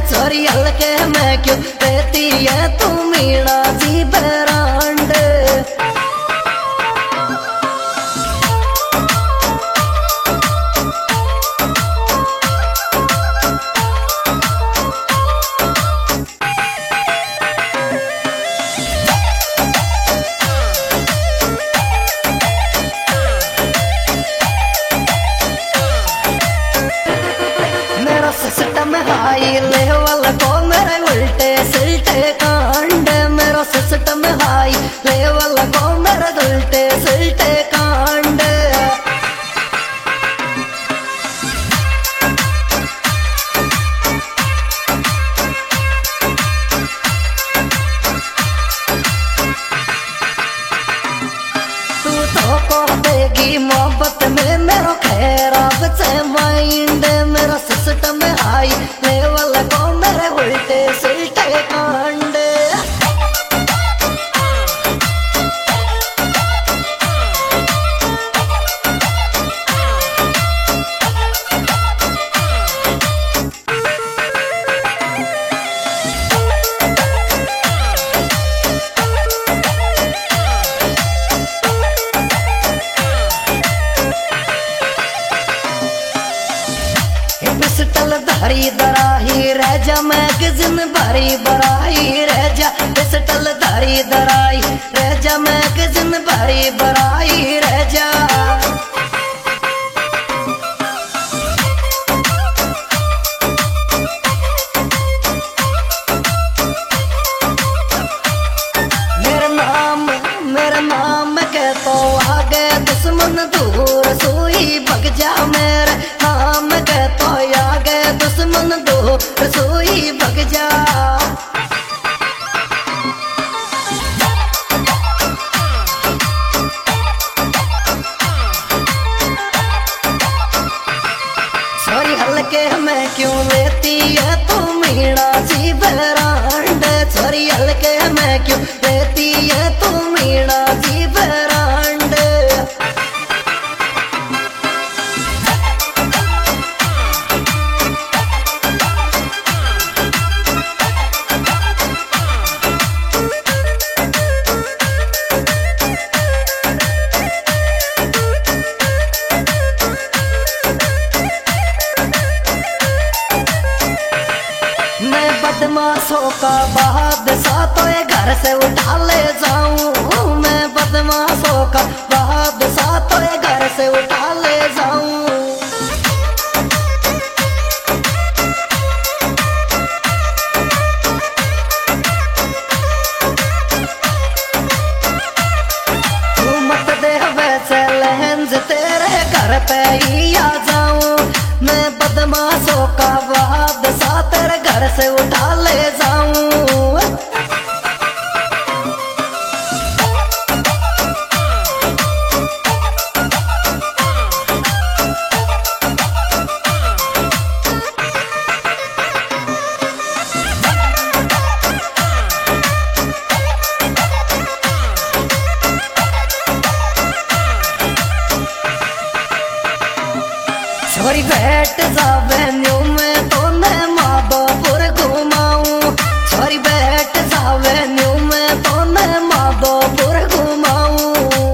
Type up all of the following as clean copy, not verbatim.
छोरी हल्के में क्यों रहती है तू मीणा जी बरांड। सिस्टम हाई लेवल को मेरे उल्टे सिल्टे कांड। मेरा सिस्टम हाई लेवल को मेरे उल्टे सिल्टे कांड। तू तो को देगी मोहब्बत में मेरो खैराब से माइंड। मेरा सिस्टम हाई लेवल को मेरे उल्टे सिल्टे कांड। पिस्टल धरी दराही रह जा मैगजीन भरी बराई रह जा। पिस्टल धरी दराई रह जा मैगजीन भरी बराई रह जा। मेरा नाम के तो आगे दुश्मन दूर सोई भग जा। मेरे नाम के तो आगे दुश्मन दूर सोई भग जा। छोरी हल्के में क्यों लेती है तू मीणा जी बरांड। छोरी हल्के में क्यों लेती है तू मीणा जी बरांड। मैं बदमाशों का बादशाह तो ये घर से उठा ले जाऊं। मैं बदमाशों का बादशाह तो ये घर से उठा ले जाऊं। तू मत दे वैसे लहंज तेरे घर पे ही आ जाऊं। मैं बदमाशों का बादशाह तेरे घर से उठा ले जाऊं। छोरी बैठ जावे न्यू में तो मैं माधोपुर घुमाऊं। छोरी बैठ जावे न्यू में तो मैं माधोपुर घुमाऊं।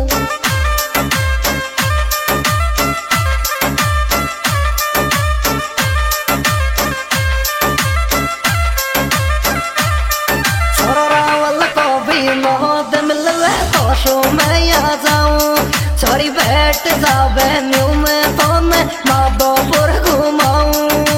छोरा रावल को भी मोहद मिलवे तो शो में आ जाऊं। छोरी बैठ जावे न्यू में तो मैं माधोपुर घुमाऊं।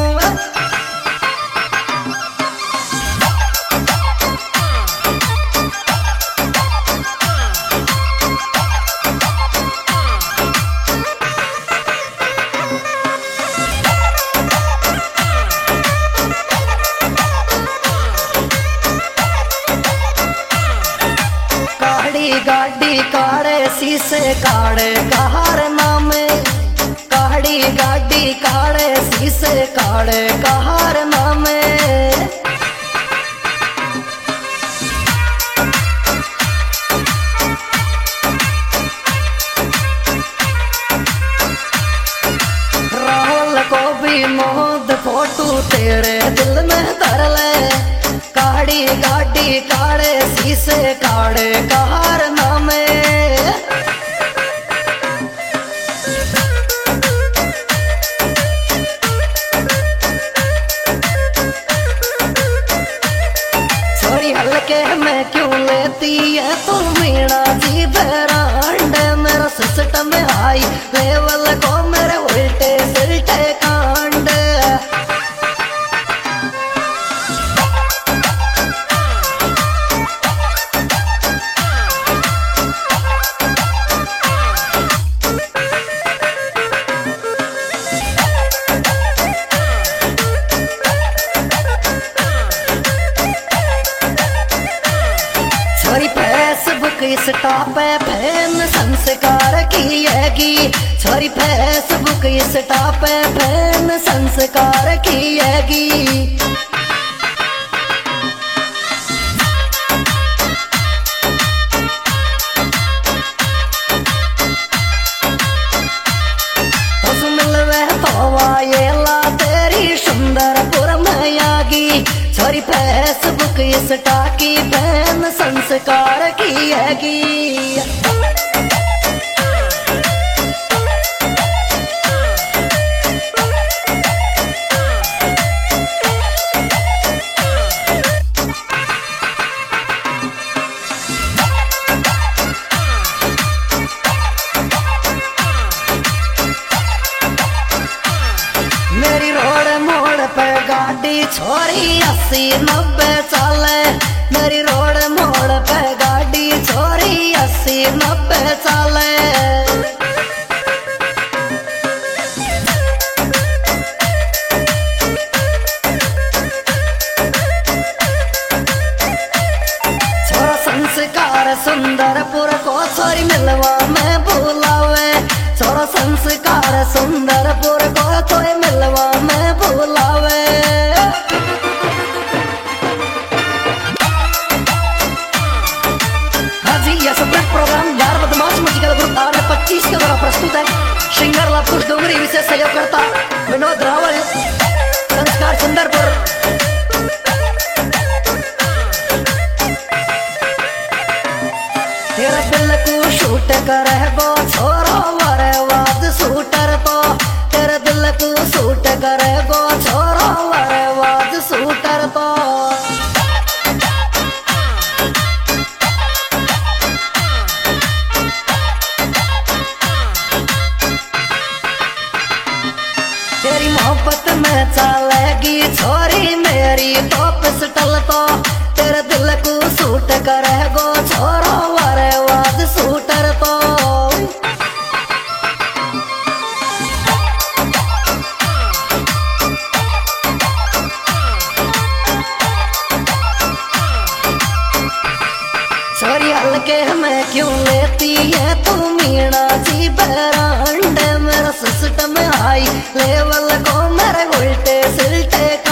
काड़ी गाड़ी काड़े शीशे काड़े कहार नामे। काड़ी गाड़ी काड़े शीशे काड़े कहार नामे। राहुल को भी मोद फोटू तेरे दिल में धर हल्के में क्यों लेती है तू मीणा जी ब्रांड मेरा सिस्टम हाई लेवल को मेरे उल्टे सिल्टे कांड छोरी फेसबुक इंस्टा पे फैन संस्कार किएगी छोरी फेसबुक इंस्टा पे फैन संस्कार किएगी वायेला तेरी सुंदरपुर में आगी छोरी फेसबुक इंस्टा की फैन संस्कार किएगी मेरी रोड मोड़ पे गाड़ी छोरी 80-90 चाले मेरी रोड मोड़ पे गाड़ी छोरी 80-90 चाले छोरा संस्कार सुंदरपुर को छोरी मिलवा में बुलावे छोरा संस्कार सुंदरपुर को तो मिलवा में बुलावे हाँ जी यह सब प्रोग्राम यार बदमाश म्यूजिकल ग्रुप आर 25 के द्वारा प्रस्तुत है सिंगर लापुष डोंगरी विशेष सहयोगकर्ता विनोद रावल संस्कार सुंदरपुर तेरा दिल को शूट करे गो छोरो वारे वाद शूटर तो तेरे दिल को शूट करे गो छोरो वारे वाद शूटर तो तेरी मोहब्बत में चलेगी छोरी मेरी तो पिस्टल तो तेरे दिल को शूट करे गो छोरो वारे वाद शूटर तो छोरी हल्के में क्यों लेती है तू मीणा जी ब्रांड मेरा सिस्टम हाई लेवल को मेरे उल्टे सिल्टे